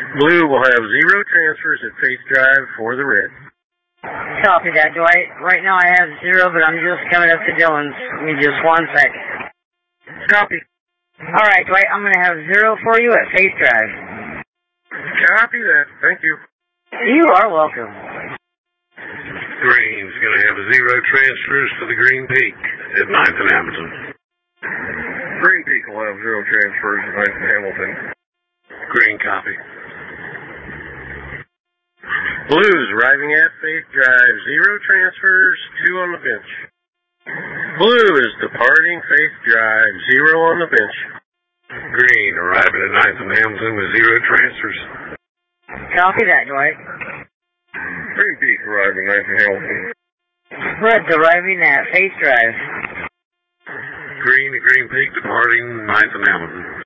Blue will have 0 transfers at Faith Drive for the red. Copy that, Dwight. Right now I have 0, but I'm just coming up to Dillon's. Give me just 1 second. Copy. Alright, Dwight, I'm going to have 0 for you at Faith Drive. Copy that. Thank you. You are welcome. Green's going to have 0 transfers to the Green Peak at 9th and Hamilton. Green Peak will have 0 transfers at 9th and Hamilton. Green copy. Blues arriving at Faith Drive, 0 transfers, 2 on the bench. Blue is departing Faith Drive, 0 on the bench. Green arriving at 9th and Hamilton with 0 transfers. Copy that, Dwight. Green Peak arriving at 9th and Hamilton. Red's arriving at Faith Drive. Green to Green Peak departing 9th and Hamilton.